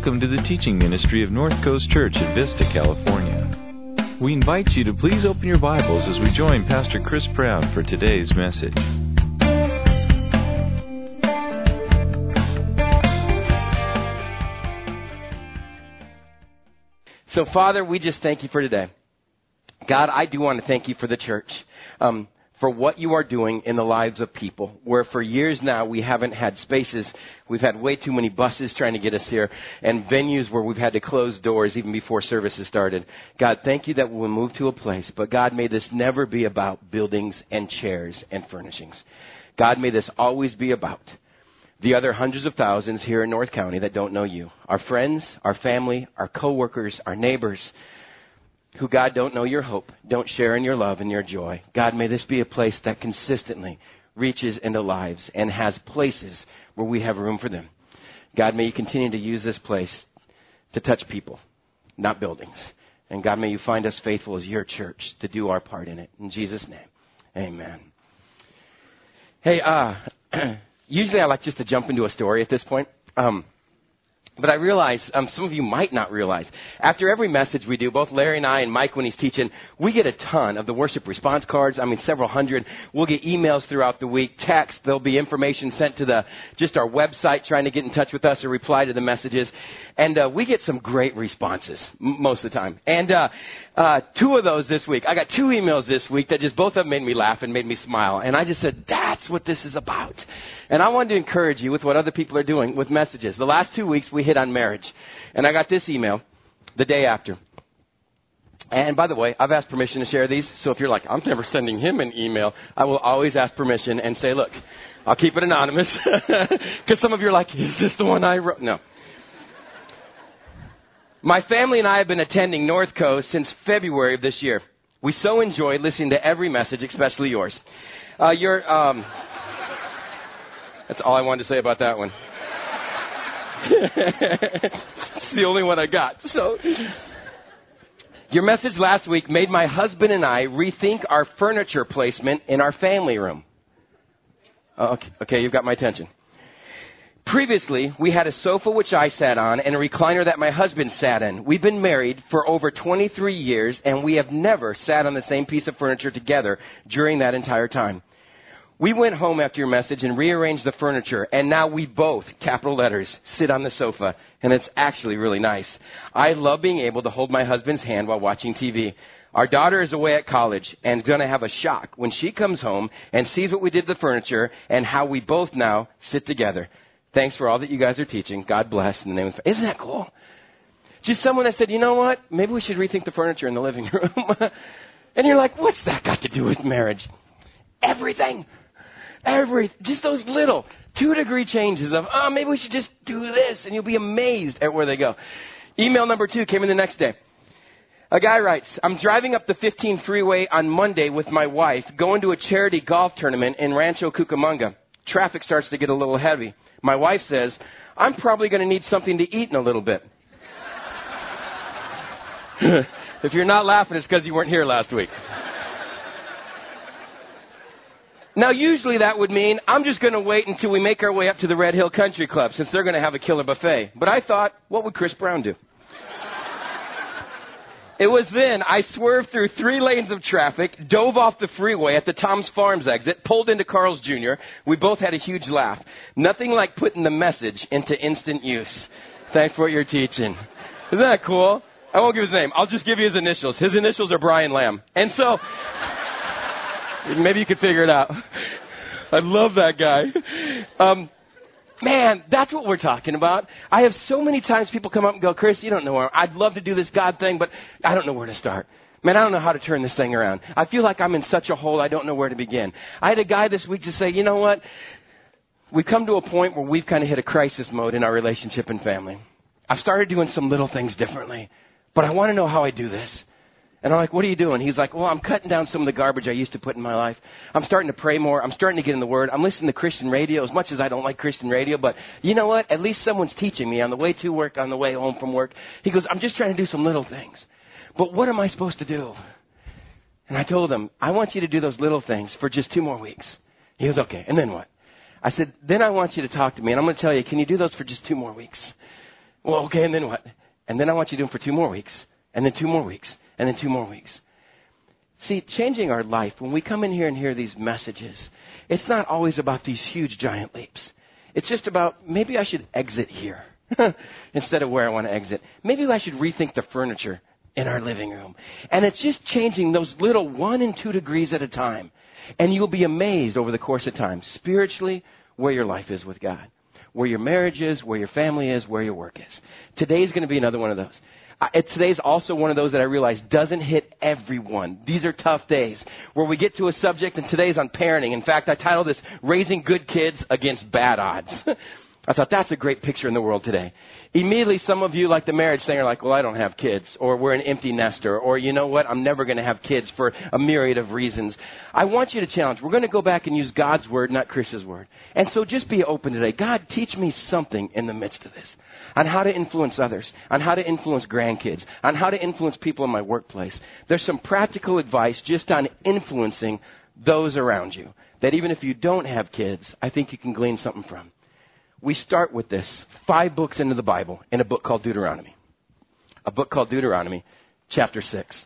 Welcome to the teaching ministry of North Coast Church at Vista, California. We invite you to please open your Bibles as we join Pastor Chris Brown for today's message. So, Father, we just thank you for today. God, I do want to thank you for the church, for what you are doing in the lives of people, where for years now we haven't had spaces. We've had way too many buses trying to get us here and venues where we've had to close doors even before services started. God, thank you that we'll move to a place. But God, may this never be about buildings and chairs and furnishings. God, may this always be about the other hundreds of thousands here in North County that don't know you. Our friends, our family, our coworkers, our neighbors, who, God, don't know your hope, don't share in your love and your joy. God, may this be a place that consistently reaches into lives and has places where we have room for them. God, may you continue to use this place to touch people, not buildings. And God, may you find us faithful as your church to do our part in it. In Jesus' name, amen. Hey, usually I like just to jump into a story at this point. But I realize, some of you might not realize, after every message we do, both Larry and I and Mike when he's teaching, we get a ton of the worship response cards. I mean, several hundred. We'll get emails throughout the week, text. There'll be information sent to just our website trying to get in touch with us or reply to the messages. And we get some great responses most of the time. And two of those this week. I got two emails this week that just both of them made me laugh and made me smile. And I just said, that's what this is about. And I wanted to encourage you with what other people are doing with messages. The last 2 weeks we hit on marriage. And I got this email the day after. And by the way, I've asked permission to share these. So if you're like, I'm never sending him an email, I will always ask permission and say, look, I'll keep it anonymous. Because some of you are like, is this the one I wrote? No. My family and I have been attending North Coast since February of this year. We so enjoyed listening to every message, especially yours. That's all I wanted to say about that one. It's the only one I got. So, your message last week made my husband and I rethink our furniture placement in our family room. Okay, you've got my attention. Previously, we had a sofa which I sat on and a recliner that my husband sat in. We've been married for over 23 years, and we have never sat on the same piece of furniture together during that entire time. We went home after your message and rearranged the furniture, and now we both, capital letters, sit on the sofa, and it's actually really nice. I love being able to hold my husband's hand while watching TV. Our daughter is away at college and is going to have a shock when she comes home and sees what we did to the furniture and how we both now sit together. Thanks for all that you guys are teaching. God bless in the name of... Isn't that cool? Just someone that said, you know what? Maybe we should rethink the furniture in the living room. And you're like, what's that got to do with marriage? Everything. Just those little 2-degree changes of, maybe we should just do this. And you'll be amazed at where they go. Email number 2 came in the next day. A guy writes, I'm driving up the 15 freeway on Monday with my wife, going to a charity golf tournament in Rancho Cucamonga. Traffic starts to get a little heavy. My wife says, I'm probably going to need something to eat in a little bit. If you're not laughing, it's because you weren't here last week. Now, usually that would mean I'm just going to wait until we make our way up to the Red Hill Country Club, since they're going to have a killer buffet. But I thought, what would Chris Brown do? It was then I swerved through 3 lanes of traffic, dove off the freeway at the Tom's Farms exit, pulled into Carl's Jr. We both had a huge laugh. Nothing like putting the message into instant use. Thanks for what you're teaching. Isn't that cool? I won't give his name. I'll just give you his initials. His initials are Brian Lamb. And so, maybe you could figure it out. I love that guy. Man, that's what we're talking about. I have so many times people come up and go, Chris, you don't know where, I'd love to do this God thing, but I don't know where to start. Man, I don't know how to turn this thing around. I feel like I'm in such a hole, I don't know where to begin. I had a guy this week just say, you know what? We've come to a point where we've kind of hit a crisis mode in our relationship and family. I've started doing some little things differently, but I want to know how I do this. And I'm like, what are you doing? He's like, well, I'm cutting down some of the garbage I used to put in my life. I'm starting to pray more. I'm starting to get in the Word. I'm listening to Christian radio as much as I don't like Christian radio. But you know what? At least someone's teaching me on the way to work, on the way home from work. He goes, I'm just trying to do some little things. But what am I supposed to do? And I told him, I want you to do those little things for just 2 more weeks. He goes, okay. And then what? I said, then I want you to talk to me. And I'm going to tell you, can you do those for just 2 more weeks? Well, okay, and then what? And then I want you to do them for 2 more weeks, and then 2 more weeks, and then 2 more weeks. See, changing our life, when we come in here and hear these messages, it's not always about these huge, giant leaps. It's just about, maybe I should exit here instead of where I want to exit. Maybe I should rethink the furniture in our living room. And it's just changing those little 1 and 2 degrees at a time. And you'll be amazed over the course of time, spiritually, where your life is with God, where your marriage is, where your family is, where your work is. Today's going to be another one of those. Today's also one of those that I realize doesn't hit everyone. These are tough days where we get to a subject, and today's on parenting. In fact, I titled this, Raising Good Kids Against Bad Odds. I thought that's a great picture in the world today. Immediately, some of you, like the marriage thing, are like, well, I don't have kids, or we're an empty nester, or you know what, I'm never going to have kids for a myriad of reasons. I want you to challenge. We're going to go back and use God's word, not Chris's word. And so just be open today. God, teach me something in the midst of this, on how to influence others, on how to influence grandkids, on how to influence people in my workplace. There's some practical advice just on influencing those around you, that even if you don't have kids, I think you can glean something from. We start with this, 5 books into the Bible, in a book called Deuteronomy. A book called Deuteronomy, chapter 6.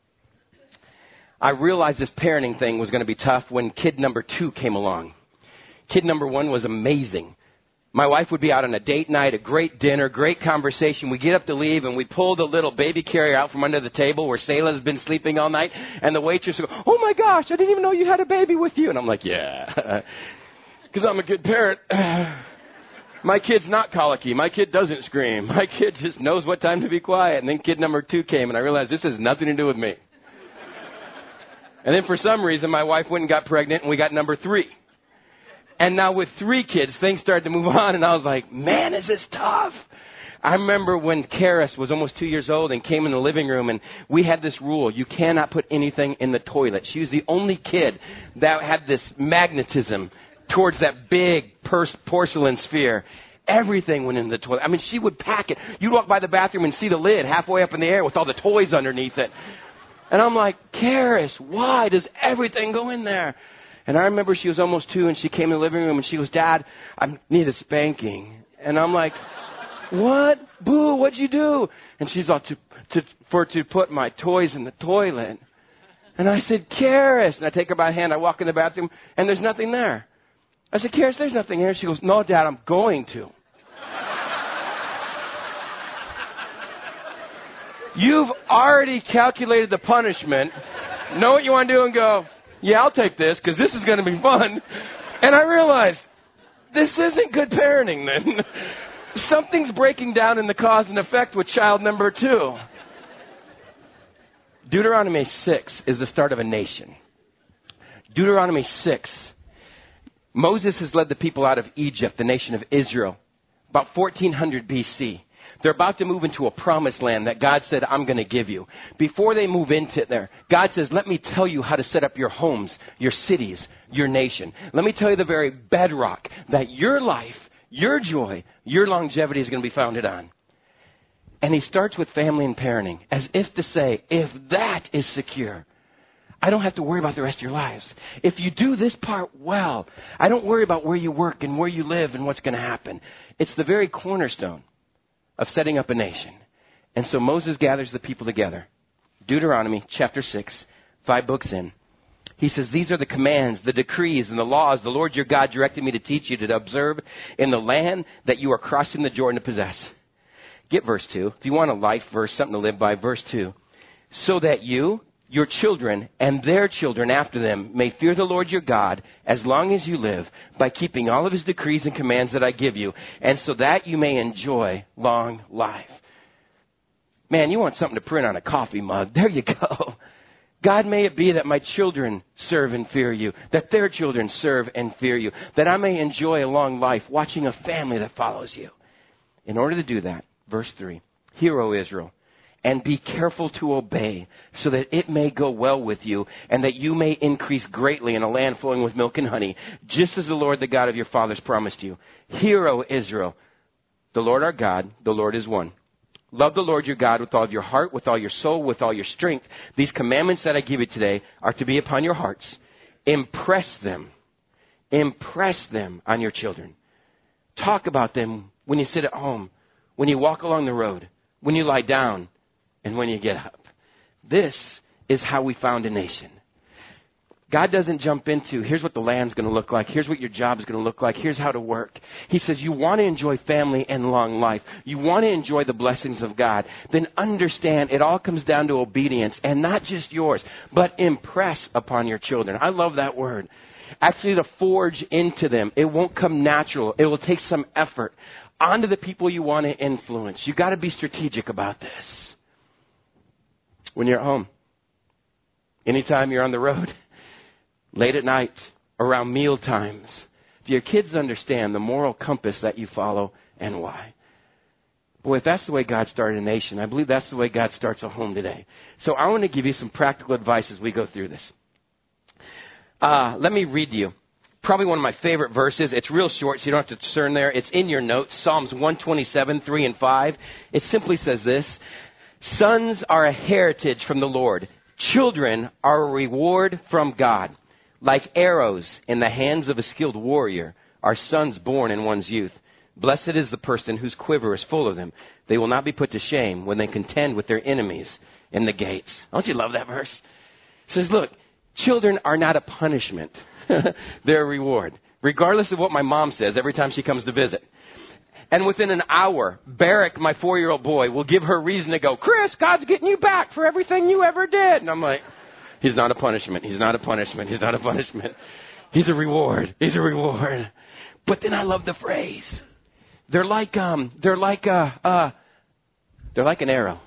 I realized this parenting thing was going to be tough when kid number 2 came along. Kid number 1 was amazing. My wife would be out on a date night, a great dinner, great conversation. We get up to leave, and we pull the little baby carrier out from under the table where Selah's been sleeping all night, and the waitress would go, oh my gosh, I didn't even know you had a baby with you. And I'm like, yeah, because I'm a good parent. My kid's not colicky. My kid doesn't scream. My kid just knows what time to be quiet. And then kid number 2 came, and I realized this has nothing to do with me. And then for some reason, my wife went and got pregnant, and we got number 3. And now with 3 kids, things started to move on, and I was like, man, is this tough. I remember when Karis was almost 2 years old and came in the living room, and we had this rule. You cannot put anything in the toilet. She was the only kid that had this magnetism towards that big porcelain sphere. Everything went in the toilet. I mean, she would pack it. You'd walk by the bathroom and see the lid halfway up in the air with all the toys underneath it. And I'm like, Karis, why does everything go in there? And I remember she was almost 2, and she came in the living room, and she goes, Dad, I need a spanking. And I'm like, what? Boo, what'd you do? And she's all, to put my toys in the toilet. And I said, Karis. And I take her by the hand. I walk in the bathroom, and there's nothing there. I said, Karis, there's nothing here. She goes, no, Dad, I'm going to. You've already calculated the punishment. Know what you want to do and go, yeah, I'll take this because this is going to be fun. And I realized, this isn't good parenting then. Something's breaking down in the cause and effect with child number 2. Deuteronomy 6 is the start of a nation. Deuteronomy 6. Moses has led the people out of Egypt, the nation of Israel, about 1400 BC. They're about to move into a promised land that God said, I'm going to give you. Before they move into there, God says, let me tell you how to set up your homes, your cities, your nation. Let me tell you the very bedrock that your life, your joy, your longevity is going to be founded on. And he starts with family and parenting, as if to say, if that is secure, I don't have to worry about the rest of your lives. If you do this part well, I don't worry about where you work and where you live and what's going to happen. It's the very cornerstone of setting up a nation. And so Moses gathers the people together. Deuteronomy chapter 6, 5 books in. He says, these are the commands, the decrees, and the laws the Lord your God directed me to teach you to observe in the land that you are crossing the Jordan to possess. Get verse 2. If you want a life verse, something to live by, verse 2. So that you, your children, and their children after them may fear the Lord your God as long as you live by keeping all of his decrees and commands that I give you, and so that you may enjoy long life. Man, you want something to print on a coffee mug. There you go. God, may it be that my children serve and fear you, that their children serve and fear you, that I may enjoy a long life watching a family that follows you. In order to do that, verse 3, hear, O Israel, and be careful to obey, so that it may go well with you, and that you may increase greatly in a land flowing with milk and honey, just as the Lord, the God of your fathers, promised you. Hear, O Israel, the Lord our God, the Lord is one. Love the Lord your God with all of your heart, with all your soul, with all your strength. These commandments that I give you today are to be upon your hearts. Impress them. Impress them on your children. Talk about them when you sit at home, when you walk along the road, when you lie down, and when you get up. This is how we found a nation. God doesn't jump into, here's what the land's going to look like. Here's what your job is going to look like. Here's how to work. He says, you want to enjoy family and long life. You want to enjoy the blessings of God. Then understand it all comes down to obedience, and not just yours, but impress upon your children. I love that word. Actually, to forge into them. It won't come natural. It will take some effort onto the people you want to influence. You got to be strategic about this. When you're at home, anytime you're on the road, late at night, around meal times, if your kids understand the moral compass that you follow and why. Boy, if that's the way God started a nation, I believe that's the way God starts a home today. So I want to give you some practical advice as we go through this. Let me read to you. Probably one of my favorite verses. It's real short, so you don't have to turn there. It's in your notes, Psalms 127, 3 and 5. It simply says this: sons are a heritage from the Lord. Children are a reward from God. Like arrows in the hands of a skilled warrior are sons born in one's youth. Blessed is the person whose quiver is full of them. They will not be put to shame when they contend with their enemies in the gates. Don't you love that verse? It says, look, children are not a punishment. They're a reward. Regardless of what my mom says every time she comes to visit. And within an hour, Barrick, my 4-year-old boy, will give her reason to go, Chris, God's getting you back for everything you ever did. And I'm like, he's not a punishment. He's not a punishment. He's not a punishment. He's a reward. He's a reward. But then I love the phrase. They're like an arrow. They're like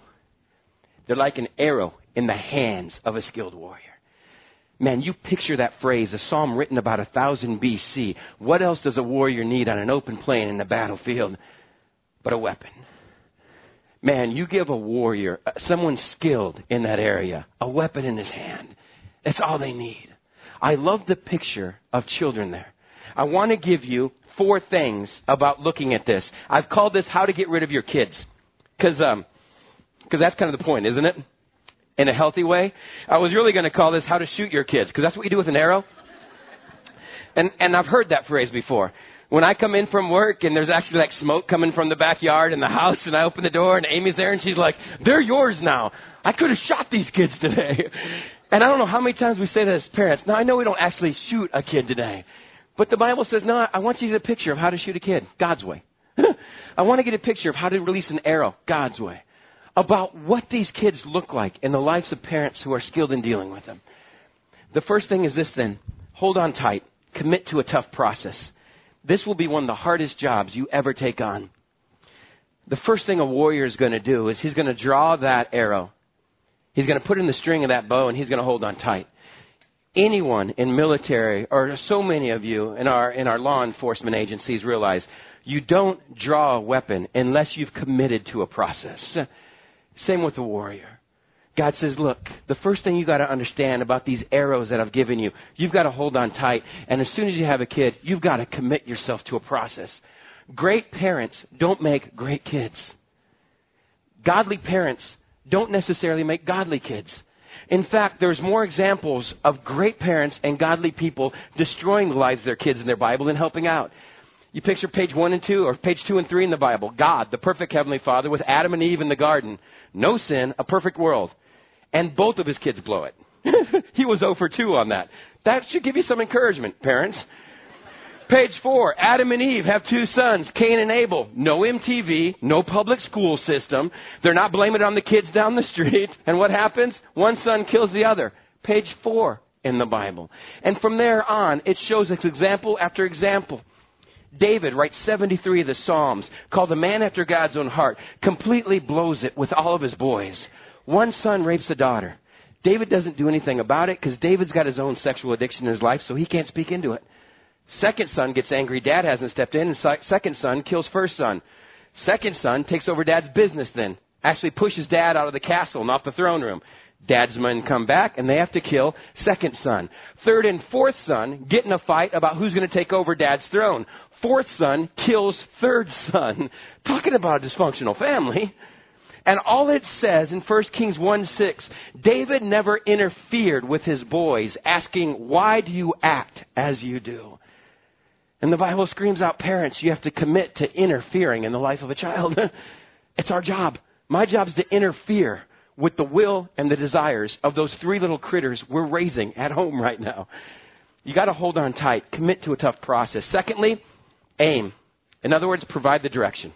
an arrow in the hands of a skilled warrior. Man, you picture that phrase, a psalm written about 1000 BC. What else does a warrior need on an open plain in the battlefield but a weapon? Man, you give a warrior, someone skilled in that area, a weapon in his hand. That's all they need. I love the picture of children there. I want to give you 4 things about looking at this. I've called this how to get rid of your kids. Because that's kind of the point, isn't it? In a healthy way. I was really going to call this how to shoot your kids, because that's what you do with an arrow. And I've heard that phrase before. When I come in from work and there's actually like smoke coming from the backyard in the house, and I open the door and Amy's there and she's like, they're yours now. I could have shot these kids today. And I don't know how many times we say that as parents. Now, I know we don't actually shoot a kid today. But the Bible says, no, I want you to get a picture of how to shoot a kid God's way. I want to get a picture of how to release an arrow God's way. About what these kids look like in the lives of parents who are skilled in dealing with them. The first thing is this then. Hold on tight. Commit to a tough process. This will be one of the hardest jobs you ever take on. The first thing a warrior is going to do is he's going to draw that arrow. He's going to put in the string of that bow and he's going to hold on tight. Anyone in military, or so many of you in our law enforcement agencies realize you don't draw a weapon unless you've committed to a process. Same with the warrior. God says, look, the first thing you got to understand about these arrows that I've given you, you've got to hold on tight. And as soon as you have a kid, you've got to commit yourself to a process. Great parents don't make great kids. Godly parents don't necessarily make godly kids. In fact, there's more examples of great parents and godly people destroying the lives of their kids in their Bible than helping out. You picture page 1 and 2, or page 2 and 3 in the Bible. God, the perfect Heavenly Father, with Adam and Eve in the garden. No sin, a perfect world. And both of his kids blow it. He was 0 for 2 on that. That should give you some encouragement, parents. Page 4, Adam and Eve have 2 sons, Cain and Abel. No MTV, no public school system. They're not blaming it on the kids down the street. And what happens? One son kills the other. Page 4 in the Bible. And from there on, it shows us example after example. David writes 73 of the Psalms, called a man after God's own heart, completely blows it with all of his boys. One son rapes a daughter. David doesn't do anything about it because David's got his own sexual addiction in his life, so he can't speak into it. Second son gets angry. Dad hasn't stepped in, and second son kills first son. Second son takes over dad's business then, actually pushes dad out of the castle and off the throne room. Dad's men come back, and they have to kill second son. Third and fourth son get in a fight about who's going to take over dad's throne. Fourth son kills third son. Talking about a dysfunctional family. And all it says in 1 Kings 1:6, David never interfered with his boys, asking, why do you act as you do? And the Bible screams out, parents, you have to commit to interfering in the life of a child. It's our job. My job is to interfere with the will and the desires of those 3 little critters we're raising at home right now. You got to hold on tight. Commit to a tough process. Secondly, aim. In other words, provide the direction.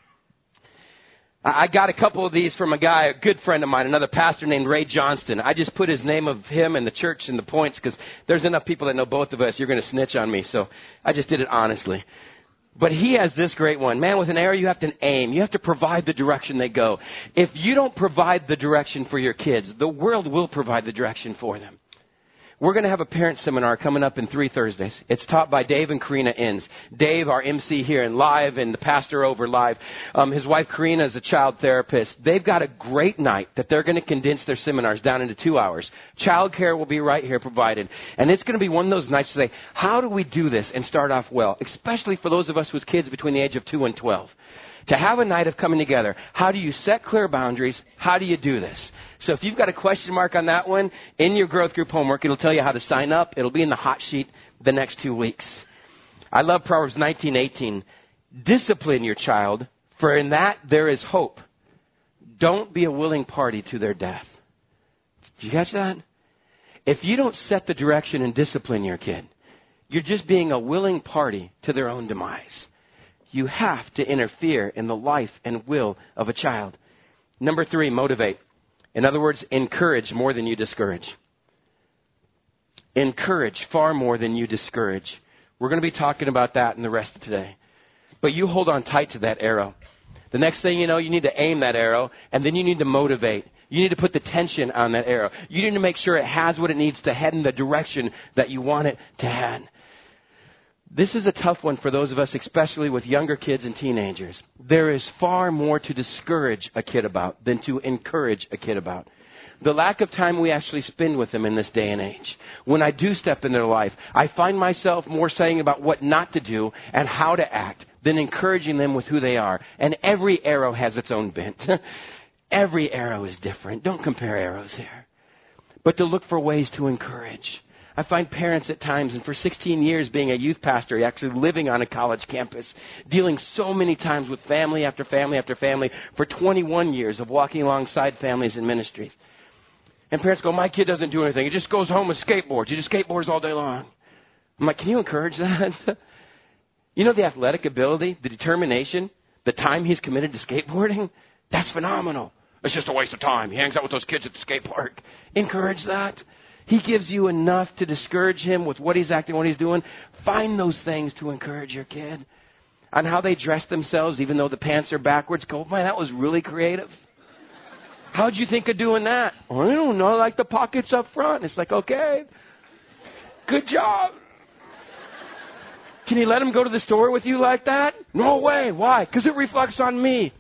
I got a couple of these from a guy, a good friend of mine, another pastor named Ray Johnston. I just put his name of him and the church in the points because there's enough people that know both of us. You're going to snitch on me. So I just did it honestly. But he has this great one. Man, with an arrow, you have to aim. You have to provide the direction they go. If you don't provide the direction for your kids, the world will provide the direction for them. We're going to have a parent seminar coming up in 3 Thursdays. It's taught by Dave and Karina Inns. Dave, our MC here in live, and the pastor over live. His wife Karina is a child therapist. They've got a great night that they're going to condense their seminars down into 2 hours. Child care will be right here provided. And it's going to be one of those nights to say, how do we do this and start off well? Especially for those of us with kids between the age of 2 and 12. To have a night of coming together. How do you set clear boundaries? How do you do this? So if you've got a question mark on that one, in your growth group homework, it'll tell you how to sign up. It'll be in the hot sheet the next 2 weeks. I love Proverbs 19:18. Discipline your child, for in that there is hope. Don't be a willing party to their death. Did you catch that? If you don't set the direction and discipline your kid, you're just being a willing party to their own demise. You have to interfere in the life and will of a child. Number 3, motivate. In other words, encourage more than you discourage. Encourage far more than you discourage. We're going to be talking about that in the rest of today. But you hold on tight to that arrow. The next thing you know, you need to aim that arrow, and then you need to motivate. You need to put the tension on that arrow. You need to make sure it has what it needs to head in the direction that you want it to head. This is a tough one for those of us, especially with younger kids and teenagers. There is far more to discourage a kid about than to encourage a kid about. The lack of time we actually spend with them in this day and age. When I do step in their life, I find myself more saying about what not to do and how to act than encouraging them with who they are. And every arrow has its own bent. Every arrow is different. Don't compare arrows here. But to look for ways to encourage. I find parents at times, and for 16 years being a youth pastor, actually living on a college campus, dealing so many times with family after family after family, for 21 years of walking alongside families in ministries. And parents go, my kid doesn't do anything. He just goes home and skateboards. He just skateboards all day long. I'm like, can you encourage that? You know the athletic ability, the determination, the time he's committed to skateboarding? That's phenomenal. It's just a waste of time. He hangs out with those kids at the skate park. Encourage that. He gives you enough to discourage him with what he's acting, what he's doing. Find those things to encourage your kid. On how they dress themselves, even though the pants are backwards. Go, man, that was really creative. How'd you think of doing that? Oh, I don't know, I like the pockets up front. It's like, okay, good job. Can you let him go to the store with you like that? No way. Why? Because it reflects on me.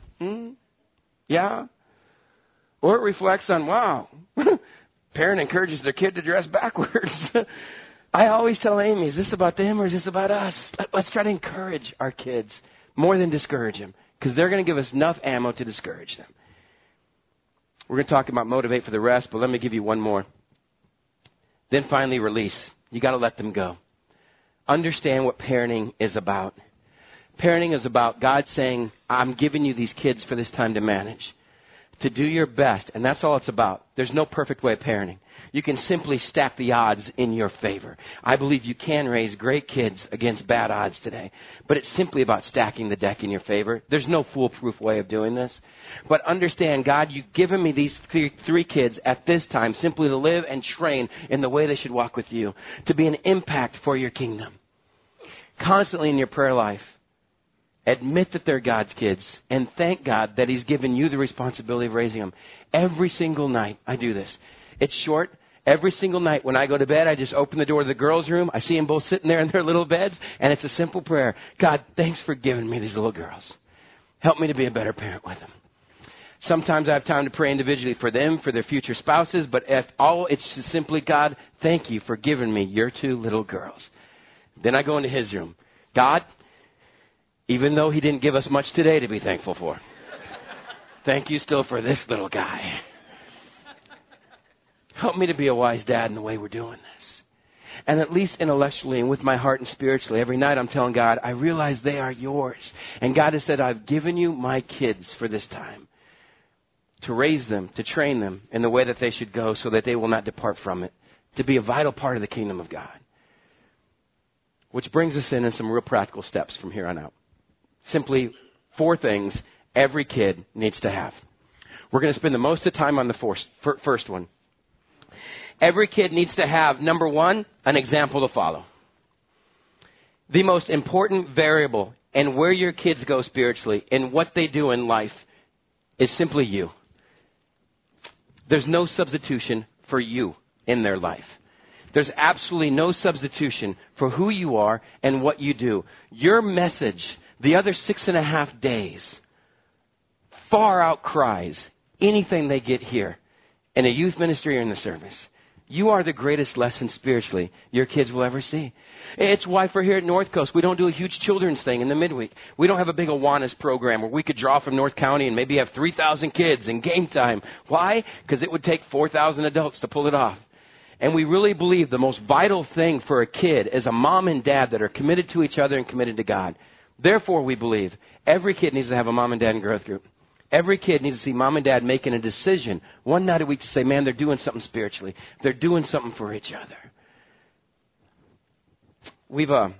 Yeah. Or it reflects on, wow. Parent encourages their kid to dress backwards. I always tell Amy, is this about them or is this about us? Let's try to encourage our kids more than discourage them, because they're going to give us enough ammo to discourage them. We're going to talk about motivate for the rest, but let me give you one more. Then finally, release. You got to let them go. Understand what parenting is about. Parenting is about God saying, I'm giving you these kids for this time to manage. To do your best, and that's all it's about. There's no perfect way of parenting. You can simply stack the odds in your favor. I believe you can raise great kids against bad odds today, but it's simply about stacking the deck in your favor. There's no foolproof way of doing this. But understand, God, you've given me these three kids at this time simply to live and train in the way they should walk with you, to be an impact for your kingdom. Constantly in your prayer life, admit that they're God's kids and thank God that He's given you the responsibility of raising them. Every single night I do this. It's short. Every single night when I go to bed, I just open the door to the girls' room. I see them both sitting there in their little beds, and it's a simple prayer. God, thanks for giving me these little girls. Help me to be a better parent with them. Sometimes I have time to pray individually for them, for their future spouses, but it's just simply, God, thank you for giving me your two little girls. Then I go into His room. God, even though He didn't give us much today to be thankful for, thank you still for this little guy. Help me to be a wise dad in the way we're doing this. And at least intellectually and with my heart and spiritually, every night I'm telling God, I realize they are yours. And God has said, I've given you my kids for this time, to raise them, to train them in the way that they should go so that they will not depart from it, to be a vital part of the kingdom of God. Which brings us in some real practical steps from here on out. Simply 4 things every kid needs to have. We're going to spend the most of the time on the first one. Every kid needs to have, number 1, an example to follow. The most important variable in where your kids go spiritually and what they do in life is simply you. There's no substitution for you in their life. There's absolutely no substitution for who you are and what you do. Your message, the other 6.5 days, far outcries anything they get here in a youth ministry or in the service. You are the greatest lesson spiritually your kids will ever see. It's why for here at North Coast, we don't do a huge children's thing in the midweek. We don't have a big Awanas program where we could draw from North County and maybe have 3,000 kids in game time. Why? Because it would take 4,000 adults to pull it off. And we really believe the most vital thing for a kid is a mom and dad that are committed to each other and committed to God. Therefore, we believe every kid needs to have a mom and dad in growth group. Every kid needs to see mom and dad making a decision one night a week to say, man, they're doing something spiritually. They're doing something for each other. We've found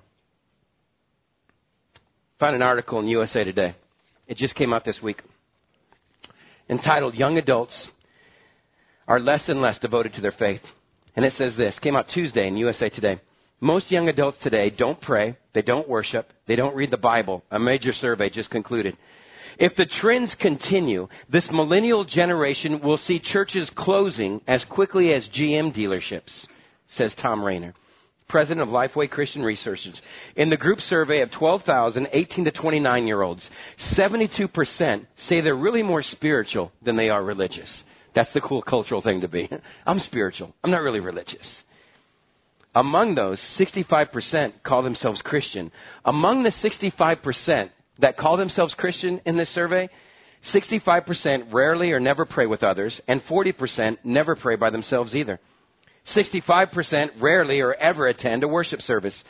an article in USA Today. It just came out this week, entitled, Young Adults Are Less and Less Devoted to Their Faith. And it says this, came out Tuesday in USA Today. Most young adults today don't pray, they don't worship, they don't read the Bible. A major survey just concluded. If the trends continue, this millennial generation will see churches closing as quickly as GM dealerships, says Tom Rayner, president of Lifeway Christian Resources. In the group survey of 12,000 18 to 29-year-olds, 72% say they're really more spiritual than they are religious. That's the cool cultural thing to be. I'm spiritual. I'm not really religious. Among those, 65% call themselves Christian. Among the 65% that call themselves Christian in this survey, 65% rarely or never pray with others, and 40% never pray by themselves either. 65% rarely or ever attend a worship service.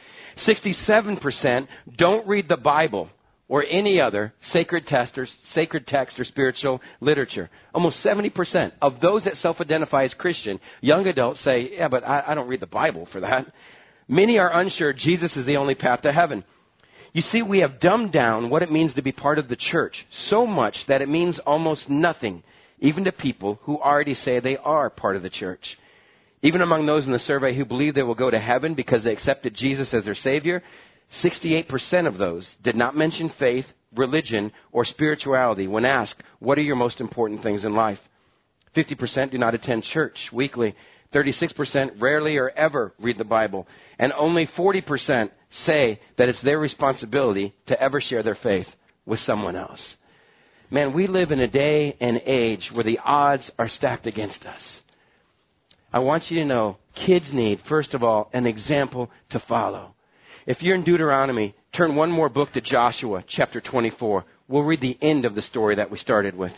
67% don't read the Bible or any other sacred text or spiritual literature. Almost 70% of those that self-identify as Christian, young adults say, yeah, but I don't read the Bible for that. Many are unsure Jesus is the only path to heaven. You see, we have dumbed down what it means to be part of the church so much that it means almost nothing, even to people who already say they are part of the church. Even among those in the survey who believe they will go to heaven because they accepted Jesus as their Savior, 68% of those did not mention faith, religion, or spirituality when asked, what are your most important things in life? 50% do not attend church weekly. 36% rarely or ever read the Bible. And only 40% say that it's their responsibility to ever share their faith with someone else. Man, we live in a day and age where the odds are stacked against us. I want you to know, kids need, first of all, an example to follow. If you're in Deuteronomy, turn one more book to Joshua, chapter 24. We'll read the end of the story that we started with.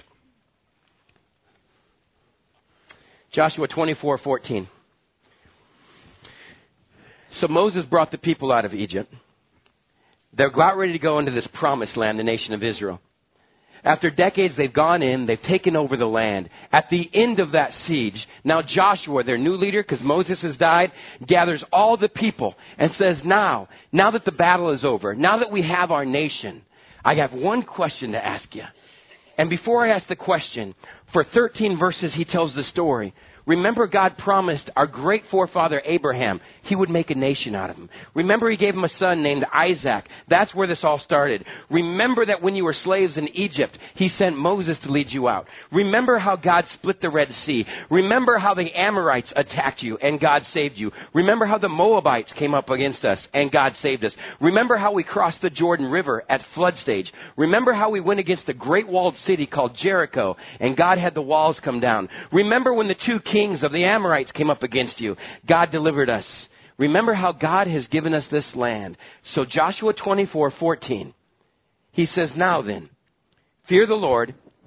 Joshua 24:14. So Moses brought the people out of Egypt. They're about ready to go into this promised land, the nation of Israel. After decades, they've gone in, they've taken over the land. At the end of that siege, now Joshua, their new leader, because Moses has died, gathers all the people and says, now that the battle is over, now that we have our nation, I have one question to ask you. And before I ask the question, for 13 verses, he tells the story. Remember, God promised our great forefather Abraham he would make a nation out of him. Remember, he gave him a son named Isaac. That's where this all started. Remember that when you were slaves in Egypt, he sent Moses to lead you out. Remember how God split the Red Sea. Remember how the Amorites attacked you and God saved you. Remember how the Moabites came up against us and God saved us. Remember how we crossed the Jordan River at flood stage. Remember how we went against a great walled city called Jericho and God had the walls come down. Remember when the two kings of the Amorites came up against you. God delivered us. Remember how God has given us this land. So Joshua 24:14, he says, now then, fear the Lord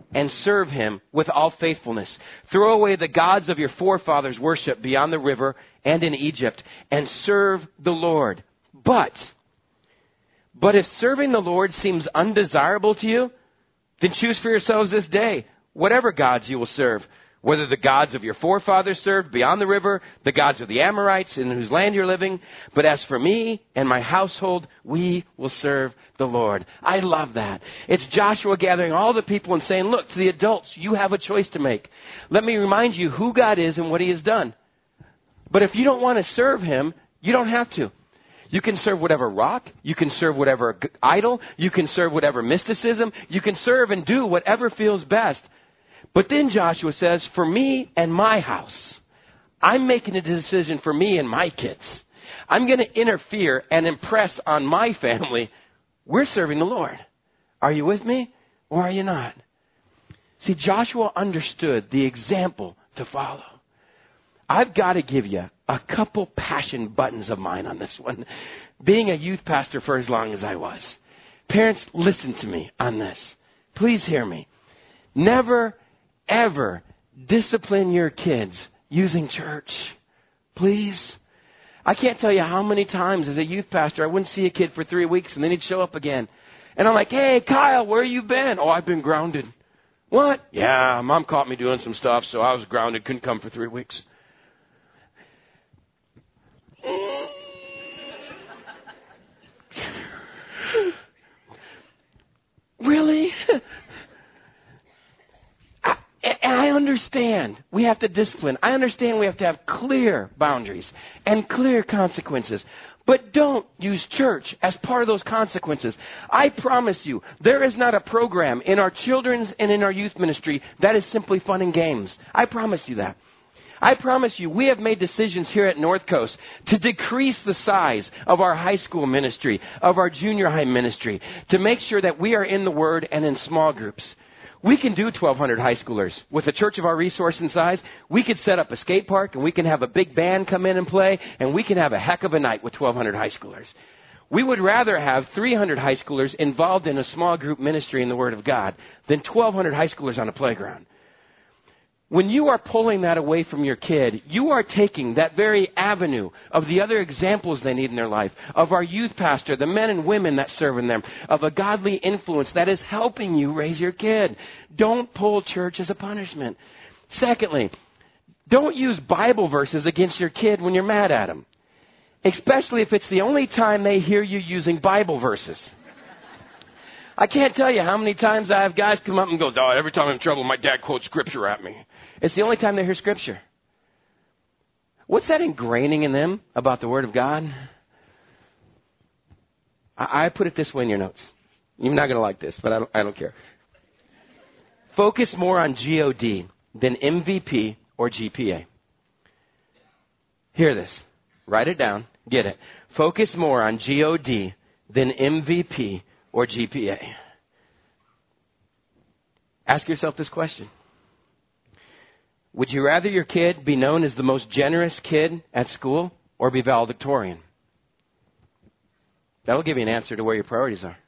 and serve him with all faithfulness. Throw away the gods of your forefathers' worship beyond the river and in Egypt, and serve the Lord. But if serving the Lord seems undesirable to you, then choose for yourselves this day whatever gods you will serve, whether the gods of your forefathers served beyond the river, the gods of the Amorites in whose land you're living. But as for me and my household, we will serve the Lord. I love that. It's Joshua gathering all the people and saying, look, to the adults, you have a choice to make. Let me remind you who God is and what he has done. But if you don't want to serve him, you don't have to. You can serve whatever rock. You can serve whatever idol. You can serve whatever mysticism. You can serve and do whatever feels best. But then Joshua says, for me and my house, I'm making a decision for me and my kids. I'm going to interfere and impress on my family. We're serving the Lord. Are you with me or are you not? See, Joshua understood the example to follow. I've got to give you a couple passion buttons of mine on this one. Being a youth pastor for as long as I was. Parents, listen to me on this. Please hear me. Never, ever discipline your kids using church. Please. I can't tell you how many times as a youth pastor I wouldn't see a kid for 3 weeks and then he'd show up again. And I'm like, hey, Kyle, where you been? Oh, I've been grounded. What? Yeah, Mom caught me doing some stuff, so I was grounded, couldn't come for 3 weeks. Really? I understand we have to discipline. I understand we have to have clear boundaries and clear consequences. But don't use church as part of those consequences. I promise you, there is not a program in our children's and in our youth ministry that is simply fun and games. I promise you that. I promise you, we have made decisions here at North Coast to decrease the size of our high school ministry, of our junior high ministry, to make sure that we are in the Word and in small groups. We can do 1,200 high schoolers. With a church of our resource and size, we could set up a skate park and we can have a big band come in and play, and we can have a heck of a night with 1,200 high schoolers. We would rather have 300 high schoolers involved in a small group ministry in the Word of God than 1,200 high schoolers on a playground. When you are pulling that away from your kid, you are taking that very avenue of the other examples they need in their life, of our youth pastor, the men and women that serve in them, of a godly influence that is helping you raise your kid. Don't pull church as a punishment. Secondly, don't use Bible verses against your kid when you're mad at them, especially if it's the only time they hear you using Bible verses. I can't tell you how many times I have guys come up and go, "Dad, every time I'm in trouble, my dad quotes scripture at me." It's the only time they hear scripture. What's that ingraining in them about the Word of God? I put it this way in your notes. You're not going to like this, but I don't care. Focus more on GOD than MVP or GPA. Hear this. Write it down. Get it. Focus more on GOD than MVP or GPA. Ask yourself this question. Would you rather your kid be known as the most generous kid at school or be valedictorian? That'll give you an answer to where your priorities are.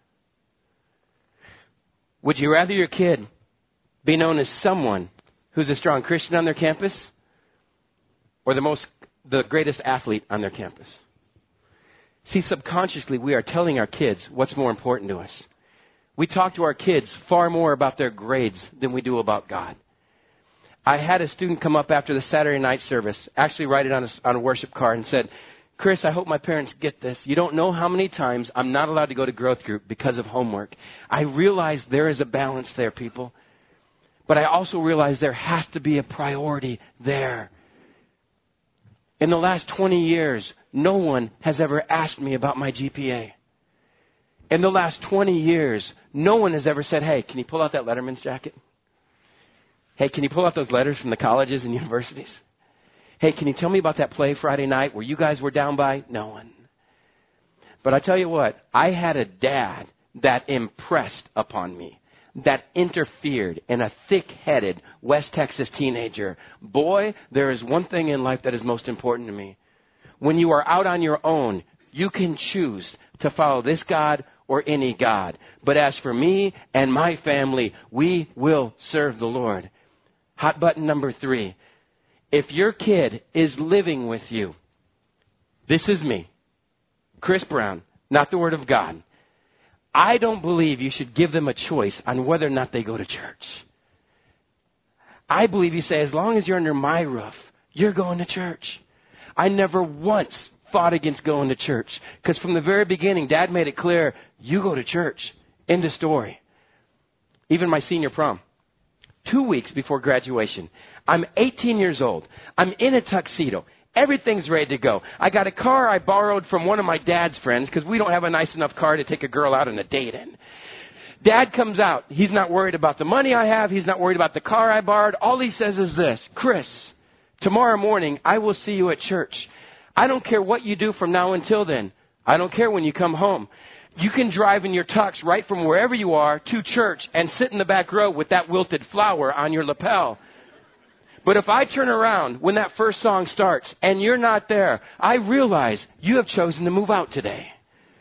Would you rather your kid be known as someone who's a strong Christian on their campus or the greatest athlete on their campus? See, subconsciously, we are telling our kids what's more important to us. We talk to our kids far more about their grades than we do about God. I had a student come up after the Saturday night service, actually write it on a worship card and said, "Chris, I hope my parents get this. You don't know how many times I'm not allowed to go to growth group because of homework. I realize there is a balance there, people. But I also realize there has to be a priority there. In the last 20 years, no one has ever asked me about my GPA. In the last 20 years, no one has ever said, hey, can you pull out that Letterman's jacket? Hey, can you pull out those letters from the colleges and universities? Hey, can you tell me about that play Friday night where you guys were down by? No one. But I tell you what, I had a dad that impressed upon me, that interfered in a thick-headed West Texas teenager. Boy, there is one thing in life that is most important to me. When you are out on your own, you can choose to follow this God or any god. But as for me and my family, we will serve the Lord. Hot button number 3. If your kid is living with you, this is me, Chris Brown, not the Word of God. I don't believe you should give them a choice on whether or not they go to church. I believe you say, as long as you're under my roof, you're going to church. I never once fought against going to church. Because from the very beginning, Dad made it clear, you go to church. End of story. Even my senior prom. 2 weeks before graduation. I'm 18 years old. I'm in a tuxedo. Everything's ready to go. I got a car I borrowed from one of my dad's friends because we don't have a nice enough car to take a girl out on a date in. Dad comes out. He's not worried about the money I have. He's not worried about the car I borrowed. All he says is this, Chris, tomorrow morning I will see you at church. I don't care what you do from now until then. I don't care when you come home. You can drive in your tux right from wherever you are to church and sit in the back row with that wilted flower on your lapel. But if I turn around when that first song starts and you're not there, I realize you have chosen to move out today.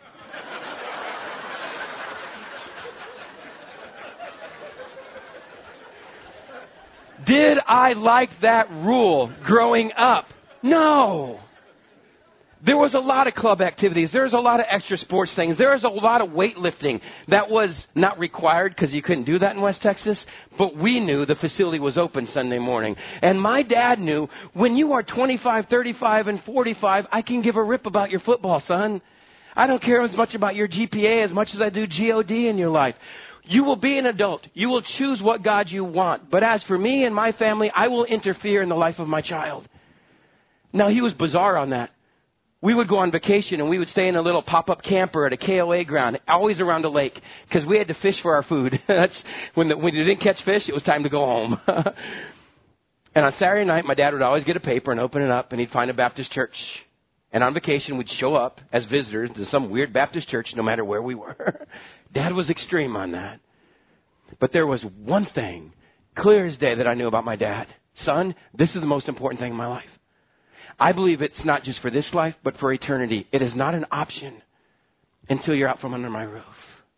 Did I like that rule growing up? No. There was a lot of club activities. There was a lot of extra sports things. There was a lot of weightlifting that was not required because you couldn't do that in West Texas. But we knew the facility was open Sunday morning. And my dad knew when you are 25, 35, and 45, I can give a rip about your football, son. I don't care as much about your GPA as much as I do G.O.D. in your life. You will be an adult. You will choose what God you want. But as for me and my family, I will interfere in the life of my child. Now, he was bizarre on that. We would go on vacation and we would stay in a little pop-up camper at a KOA ground, always around a lake, because we had to fish for our food. That's when you didn't catch fish, it was time to go home. And on Saturday night, my dad would always get a paper and open it up, and he'd find a Baptist church. And on vacation, we'd show up as visitors to some weird Baptist church, no matter where we were. Dad was extreme on that. But there was one thing, clear as day, that I knew about my dad. Son, this is the most important thing in my life. I believe it's not just for this life, but for eternity. It is not an option until you're out from under my roof.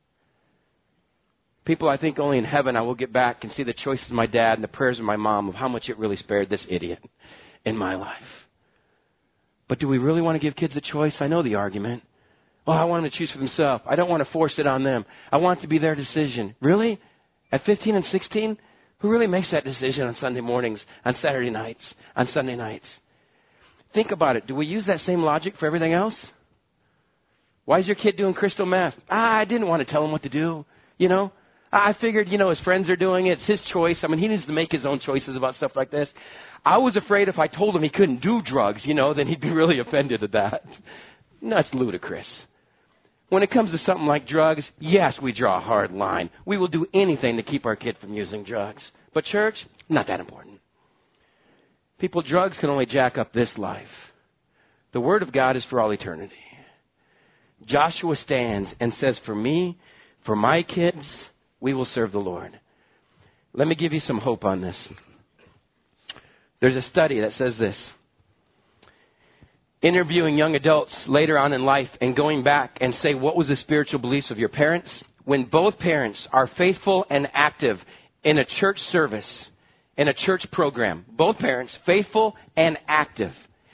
People, I think only in heaven I will get back and see the choices of my dad and the prayers of my mom of how much it really spared this idiot in my life. But do we really want to give kids a choice? I know the argument. Oh, I want them to choose for themselves. I don't want to force it on them. I want it to be their decision. Really? At 15 and 16? Who really makes that decision on Sunday mornings, on Saturday nights, on Sunday nights? Think about it. Do we use that same logic for everything else? Why is your kid doing crystal meth? I didn't want to tell him what to do. I figured, his friends are doing it. It's his choice. I mean, he needs to make his own choices about stuff like this. I was afraid if I told him he couldn't do drugs, then he'd be really offended at that. No, it's ludicrous. When it comes to something like drugs, yes, we draw a hard line. We will do anything to keep our kid from using drugs. But church, not that important. People, drugs can only jack up this life. The Word of God is for all eternity. Joshua stands and says, for me, for my kids, we will serve the Lord. Let me give you some hope on this. There's a study that says this. Interviewing young adults later on in life and going back and say, what was the spiritual beliefs of your parents? When both parents are faithful and active in a church service, in a church program, both parents, faithful and active,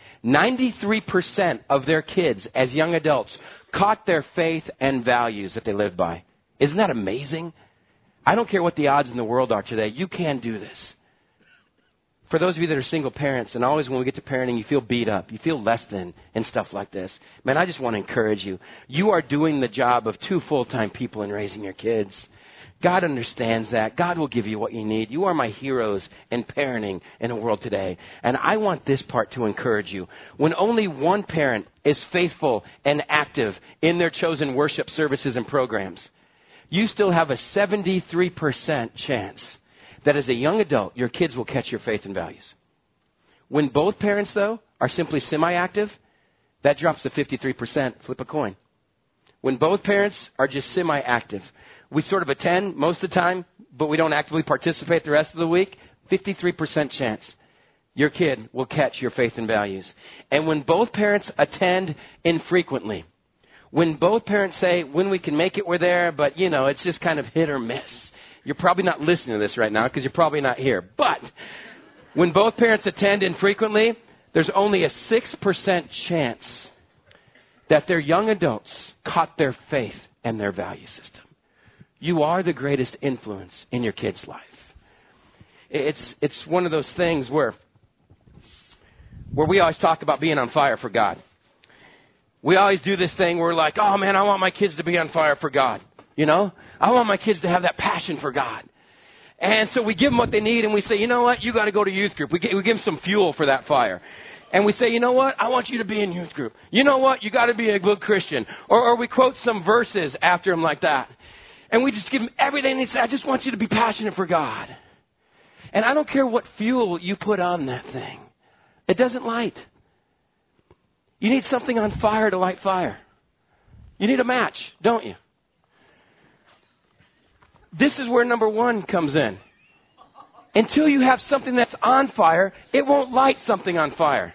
93% of their kids as young adults caught their faith and values that they lived by. Isn't that amazing? I don't care what the odds in the world are today. You can do this. For those of you that are single parents, and always when we get to parenting, you feel beat up, you feel less than, and stuff like this. Man, I just want to encourage you. You are doing the job of 2 full-time people in raising your kids. God understands that. God will give you what you need. You are my heroes in parenting in the world today. And I want this part to encourage you. When only one parent is faithful and active in their chosen worship services and programs, you still have a 73% chance that as a young adult, your kids will catch your faith and values. When both parents, though, are simply semi-active, that drops to 53%. Flip a coin. When both parents are just semi-active, we sort of attend most of the time, but we don't actively participate the rest of the week, 53% chance your kid will catch your faith and values. And when both parents attend infrequently, When both parents say, when we can make it, we're there, but, it's just kind of hit or miss. You're probably not listening to this right now because you're probably not here. But when both parents attend infrequently, there's only a 6% chance that their young adults caught their faith and their value system. You are the greatest influence in your kid's life. It's one of those things where we always talk about being on fire for God. We always do this thing where we're like, oh man, I want my kids to be on fire for God. I want my kids to have that passion for God. And so we give them what they need and we say, you know what, you got to go to youth group. We give them some fuel for that fire. And we say, you know what, I want you to be in youth group. You know what, you got to be a good Christian. Or we quote some verses after them like that. And we just give them everything. They say, I just want you to be passionate for God. And I don't care what fuel you put on that thing. It doesn't light. You need something on fire to light fire. You need a match, don't you? This is where number one comes in. Until you have something that's on fire, it won't light something on fire.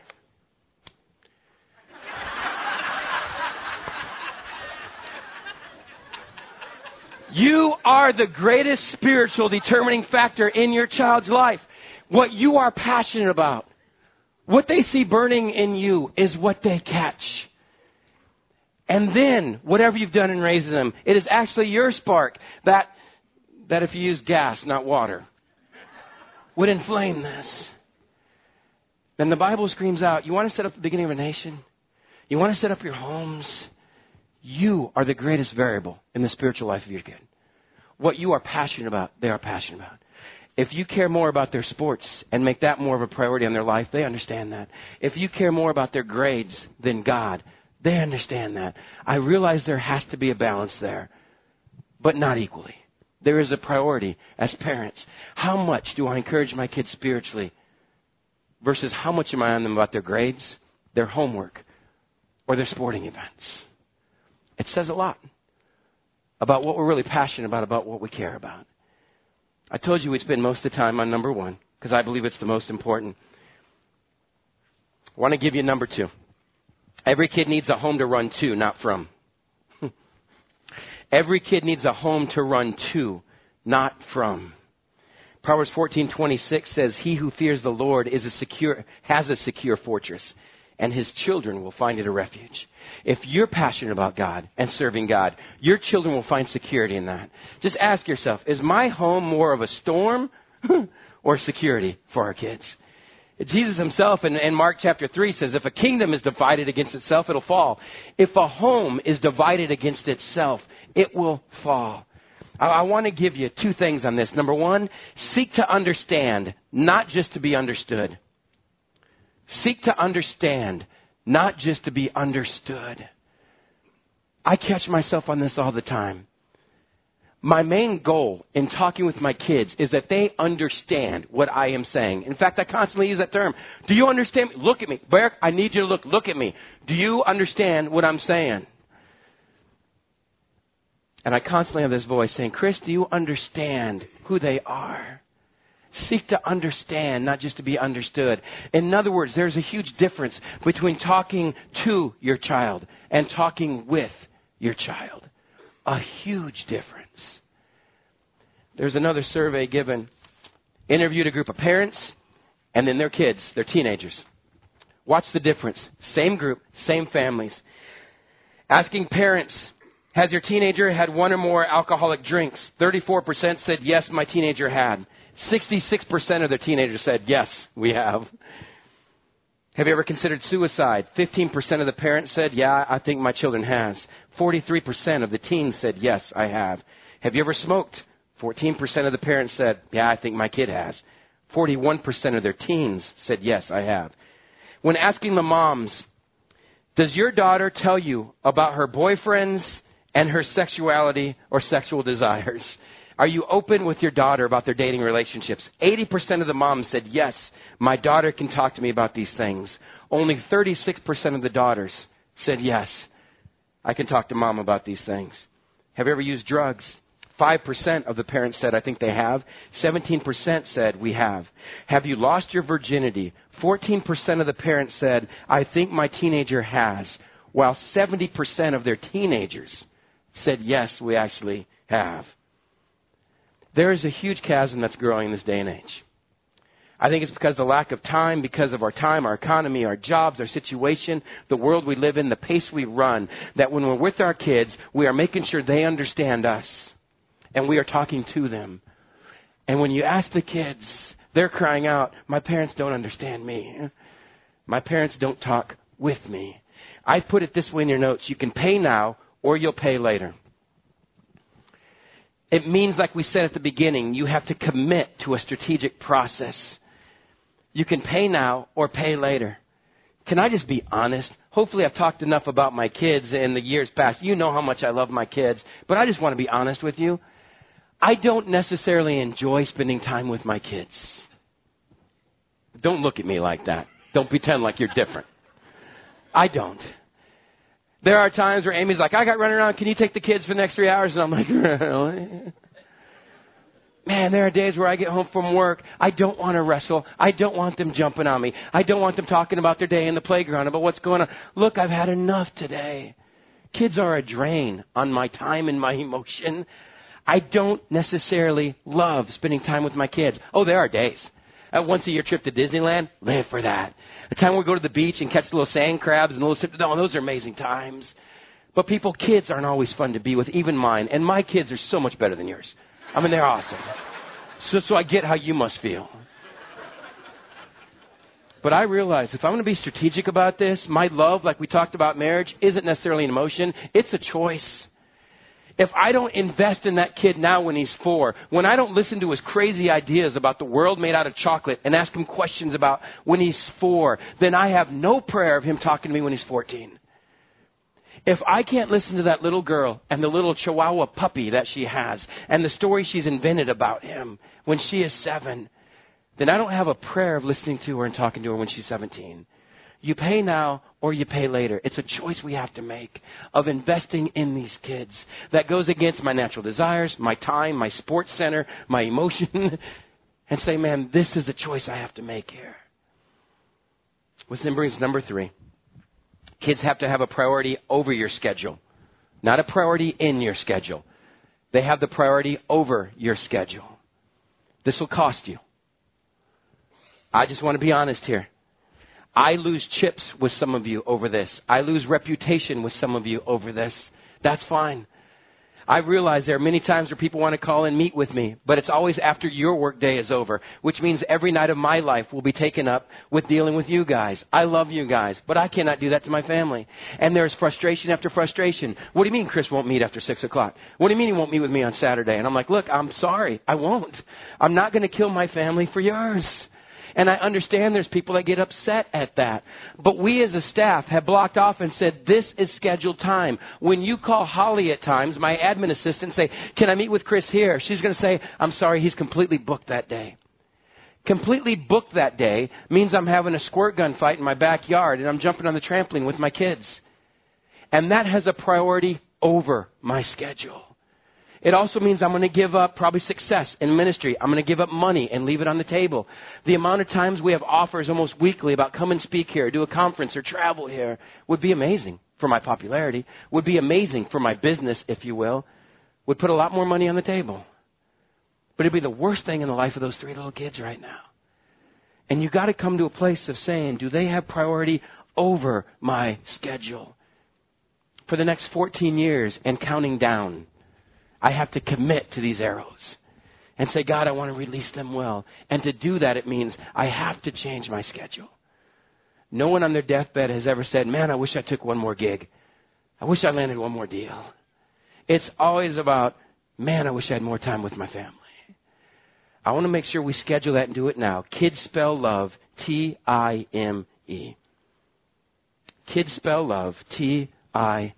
You are the greatest spiritual determining factor in your child's life. What you are passionate about, what they see burning in you is what they catch. And then, whatever you've done in raising them, it is actually your spark that if you use gas, not water, would inflame this. Then the Bible screams out, you want to set up the beginning of a nation? You want to set up your homes? You are the greatest variable in the spiritual life of your kid. What you are passionate about, they are passionate about. If you care more about their sports and make that more of a priority in their life, they understand that. If you care more about their grades than God, they understand that. I realize there has to be a balance there, but not equally. There is a priority as parents. How much do I encourage my kids spiritually versus how much am I on them about their grades, their homework, or their sporting events? It says a lot about what we're really passionate about what we care about. I told you we'd spend most of the time on number one because I believe it's the most important. I want to give you number two. Every kid needs a home to run to, not from. Every kid needs a home to run to, not from. Proverbs 14:26 says, he who fears the Lord has a secure fortress, and his children will find it a refuge. If you're passionate about God and serving God, your children will find security in that. Just ask yourself, is my home more of a storm or security for our kids? Jesus himself in Mark chapter 3 says, if a kingdom is divided against itself, it'll fall. If a home is divided against itself, it will fall. I want to give you two things on this. Number one, seek to understand, not just to be understood. Seek to understand, not just to be understood. I catch myself on this all the time. My main goal in talking with my kids is that they understand what I am saying. In fact, I constantly use that term. Do you understand me? Look at me. Barak, I need you to look at me. Do you understand what I'm saying? And I constantly have this voice saying, Chris, do you understand who they are? Seek to understand, not just to be understood. In other words, there's a huge difference between talking to your child and talking with your child. A huge difference. There's another survey given. Interviewed a group of parents and then their kids, their teenagers. Watch the difference. Same group, same families. Asking parents, has your teenager had one or more alcoholic drinks? 34% said, yes, my teenager had. 66% of their teenagers said, yes, we have. Have you ever considered suicide? 15% of the parents said, yeah, I think my children has. 43% of the teens said, yes, I have. Have you ever smoked? 14% of the parents said, yeah, I think my kid has. 41% of their teens said, yes, I have. When asking the moms, does your daughter tell you about her boyfriends and her sexuality or sexual desires? Are you open with your daughter about their dating relationships? 80% of the moms said, yes, my daughter can talk to me about these things. Only 36% of the daughters said, yes, I can talk to mom about these things. Have you ever used drugs? 5% of the parents said, I think they have. 17% said, we have. Have you lost your virginity? 14% of the parents said, I think my teenager has. while 70% of their teenagers said, yes, we actually have. There is a huge chasm that's growing in this day and age. I think it's because of the lack of time, because of our time, our economy, our jobs, our situation, the world we live in, the pace we run, that when we're with our kids, we are making sure they understand us, and we are talking to them. And when you ask the kids, they're crying out, my parents don't understand me. My parents don't talk with me. I put it this way in your notes. You can pay now or you'll pay later. It means, like we said at the beginning, you have to commit to a strategic process. You can pay now or pay later. Can I just be honest? Hopefully I've talked enough about my kids in the years past. You know how much I love my kids, but I just want to be honest with you. I don't necessarily enjoy spending time with my kids. Don't look at me like that. Don't pretend like you're different. I don't. There are times where Amy's like, I got running around. Can you take the kids for the next 3 hours? And I'm like, really? Man, there are days where I get home from work. I don't want to wrestle. I don't want them jumping on me. I don't want them talking about their day in the playground, about what's going on. Look, I've had enough today. Kids are a drain on my time and my emotion. I don't necessarily love spending time with my kids. Oh, there are days. A once-a-year trip to Disneyland, live for that. The time we go to the beach and catch little sand crabs and those are amazing times. But kids aren't always fun to be with, even mine. And my kids are so much better than yours. I mean, they're awesome. So I get how you must feel. But I realize if I'm going to be strategic about this, my love, like we talked about marriage, isn't necessarily an emotion. It's a choice. If I don't invest in that kid now when he's 4, when I don't listen to his crazy ideas about the world made out of chocolate and ask him questions about when he's 4, then I have no prayer of him talking to me when he's 14. If I can't listen to that little girl and the little Chihuahua puppy that she has and the story she's invented about him when she is 7, then I don't have a prayer of listening to her and talking to her when she's 17. You pay now or you pay later. It's a choice we have to make of investing in these kids. That goes against my natural desires, my time, my sports center, my emotion, and say, man, this is a choice I have to make here. Which then brings number 3. Kids have to have a priority over your schedule, not a priority in your schedule. They have the priority over your schedule. This will cost you. I just want to be honest here. I lose chips with some of you over this. I lose reputation with some of you over this. That's fine. I realize there are many times where people want to call and meet with me, but it's always after your work day is over, which means every night of my life will be taken up with dealing with you guys. I love you guys, but I cannot do that to my family. And there's frustration after frustration. What do you mean Chris won't meet after 6 o'clock? What do you mean he won't meet with me on Saturday? And I'm like, look, I'm sorry. I won't. I'm not going to kill my family for yours. And I understand there's people that get upset at that. But we as a staff have blocked off and said, this is scheduled time. When you call Holly at times, my admin assistant, say, can I meet with Chris here? She's going to say, I'm sorry, he's completely booked that day. Completely booked that day means I'm having a squirt gun fight in my backyard and I'm jumping on the trampoline with my kids. And that has a priority over my schedule. It also means I'm going to give up probably success in ministry. I'm going to give up money and leave it on the table. The amount of times we have offers almost weekly about come and speak here, do a conference or travel here would be amazing for my popularity, would be amazing for my business, if you will, would put a lot more money on the table. But it'd be the worst thing in the life of those 3 little kids right now. And you got to come to a place of saying, do they have priority over my schedule? For the next 14 years and counting down, I have to commit to these arrows and say, God, I want to release them well. And to do that, it means I have to change my schedule. No one on their deathbed has ever said, man, I wish I took one more gig. I wish I landed one more deal. It's always about, man, I wish I had more time with my family. I want to make sure we schedule that and do it now. Kids spell love, T-I-M-E. Kids spell love, T-I-M-E.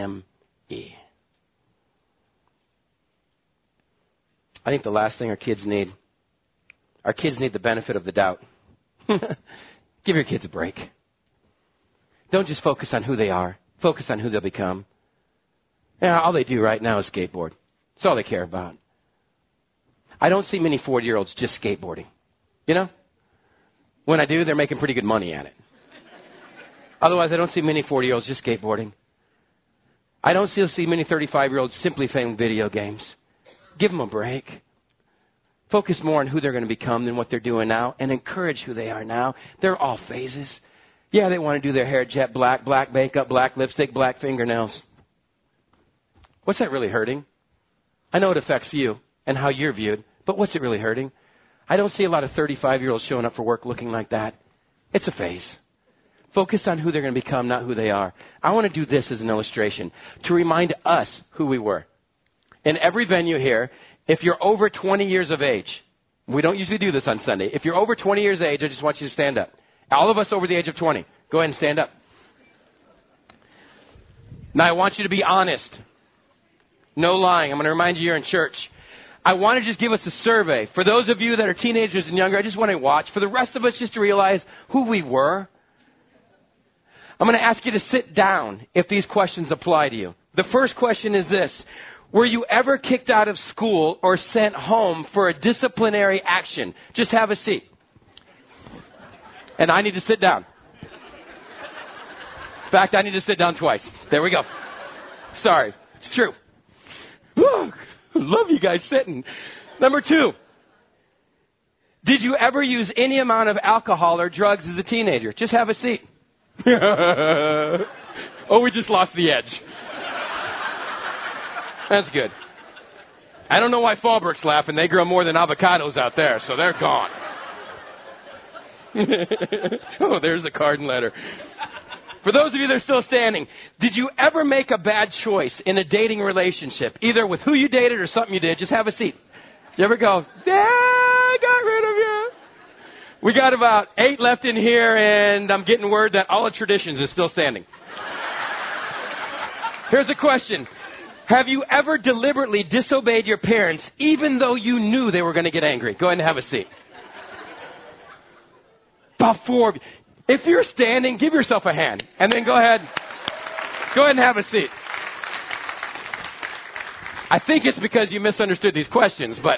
I think the last thing our kids need the benefit of the doubt. Give your kids a break. Don't just focus on who they are. Focus on who they'll become. Yeah, all they do right now is skateboard. That's all they care about. I don't see many 40-year-olds just skateboarding. You know? When I do, they're making pretty good money at it. Otherwise, I don't see many 40-year-olds just skateboarding. I don't still see many 35-year-olds simply playing video games. Give them a break. Focus more on who they're going to become than what they're doing now, and encourage who they are now. They're all phases. Yeah, they want to do their hair jet black, black makeup, black lipstick, black fingernails. What's that really hurting? I know it affects you and how you're viewed, but what's it really hurting? I don't see a lot of 35-year-olds showing up for work looking like that. It's a phase. Focus on who they're going to become, not who they are. I want to do this as an illustration to remind us who we were. In every venue here, if you're over 20 years of age, we don't usually do this on Sunday. If you're over 20 years of age, I just want you to stand up. All of us over the age of 20, go ahead and stand up. Now, I want you to be honest. No lying. I'm going to remind you you're in church. I want to just give us a survey. For those of you that are teenagers and younger, I just want to watch. For the rest of us, just to realize who we were. I'm going to ask you to sit down if these questions apply to you. The first question is this. Were you ever kicked out of school or sent home for a disciplinary action? Just have a seat. And I need to sit down. In fact, I need to sit down twice. There we go. Sorry. It's true. Love you guys sitting. Number 2. Did you ever use any amount of alcohol or drugs as a teenager? Just have a seat. Oh, we just lost the edge. That's good. I don't know why Fallbrook's laughing. They grow more than avocados out there, so they're gone. Oh, there's a card and letter. For those of you that are still standing, did you ever make a bad choice in a dating relationship, either with who you dated or something you did? Just have a seat. You ever go, I got rid of you? We got about 8 left in here, and I'm getting word that all the traditions is still standing. Here's a question. Have you ever deliberately disobeyed your parents, even though you knew they were going to get angry? Go ahead and have a seat. About 4. If you're standing, give yourself a hand. And then go ahead and have a seat. I think it's because you misunderstood these questions, but...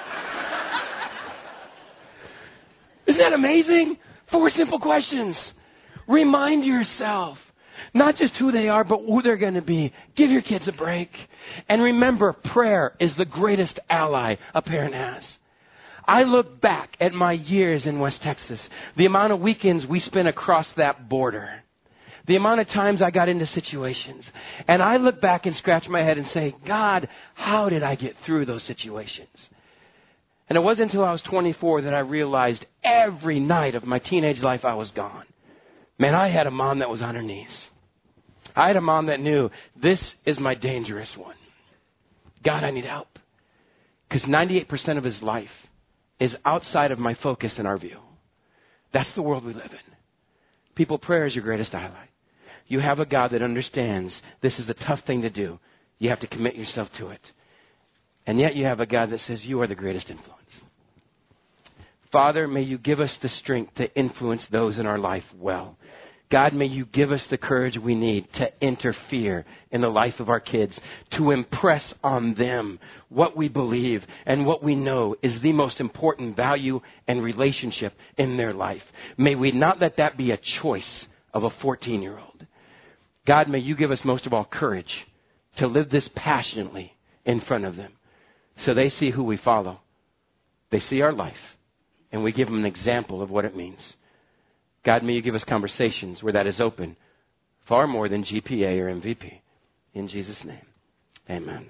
Isn't that amazing? 4 simple questions. Remind yourself. Not just who they are, but who they're going to be. Give your kids a break. And remember, prayer is the greatest ally a parent has. I look back at my years in West Texas, the amount of weekends we spent across that border, the amount of times I got into situations. And I look back and scratch my head and say, God, how did I get through those situations? And it wasn't until I was 24 that I realized every night of my teenage life I was gone. Man, I had a mom that was on her knees. I had a mom that knew, this is my dangerous one. God, I need help. Because 98% of his life is outside of my focus and our view. That's the world we live in. People, prayer is your greatest ally. You have a God that understands this is a tough thing to do. You have to commit yourself to it. And yet you have a God that says you are the greatest influence. Father, may you give us the strength to influence those in our life well. God, may you give us the courage we need to interfere in the life of our kids, to impress on them what we believe and what we know is the most important value and relationship in their life. May we not let that be a choice of a 14-year-old. God, may you give us most of all courage to live this passionately in front of them so they see who we follow. They see our life, and we give them an example of what it means. God, may you give us conversations where that is open, far more than GPA or MVP. In Jesus' name, amen.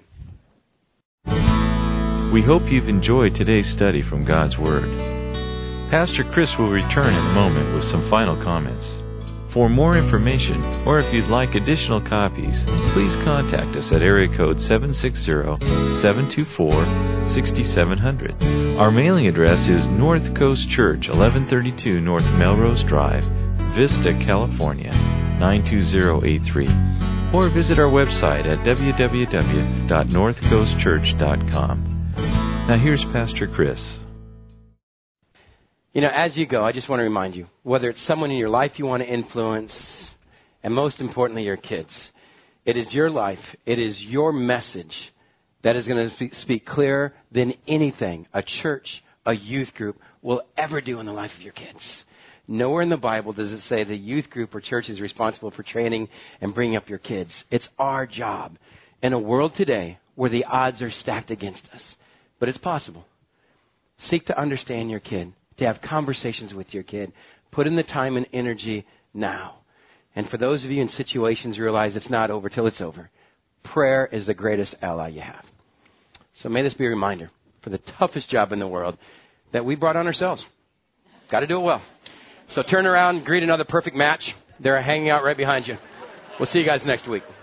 We hope you've enjoyed today's study from God's Word. Pastor Chris will return in a moment with some final comments. For more information, or if you'd like additional copies, please contact us at area code 760-724-6700. Our mailing address is North Coast Church, 1132 North Melrose Drive, Vista, California, 92083. Or visit our website at www.northcoastchurch.com. Now here's Pastor Chris. You know, as you go, I just want to remind you, whether it's someone in your life you want to influence, and most importantly, your kids, it is your life, it is your message that is going to speak clearer than anything a church, a youth group will ever do in the life of your kids. Nowhere in the Bible does it say the youth group or church is responsible for training and bringing up your kids. It's our job in a world today where the odds are stacked against us. But it's possible. Seek to understand your kid, to have conversations with your kid. Put in the time and energy now. And for those of you in situations, realize it's not over till it's over. Prayer is the greatest ally you have. So may this be a reminder for the toughest job in the world that we brought on ourselves. Got to do it well. So turn around, greet another perfect match. They're hanging out right behind you. We'll see you guys next week.